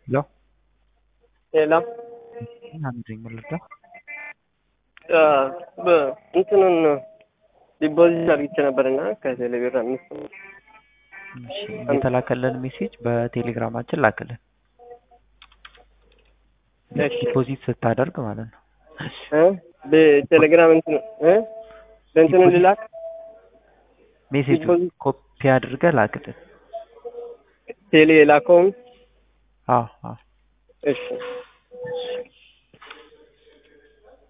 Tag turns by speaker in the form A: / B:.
A: ሄሎ
B: ሌላ
A: አንድኝ መልዳ
B: እንትኑን ዲፖዚት አድርጌ ነበርና ከቴሌብር አምስት
A: የተላከልን ሜሴጅ በቴሌግራማችን ላክልን። ዲፖዚት ስታደርግ ማለት ነው።
B: በቴሌግራም በእንትኑ ልላክ
A: ሜሴጅ ኮፒ አድርገህ ላክልን።
B: ቴሌ ላከውም።
A: አዎ።
B: እሺ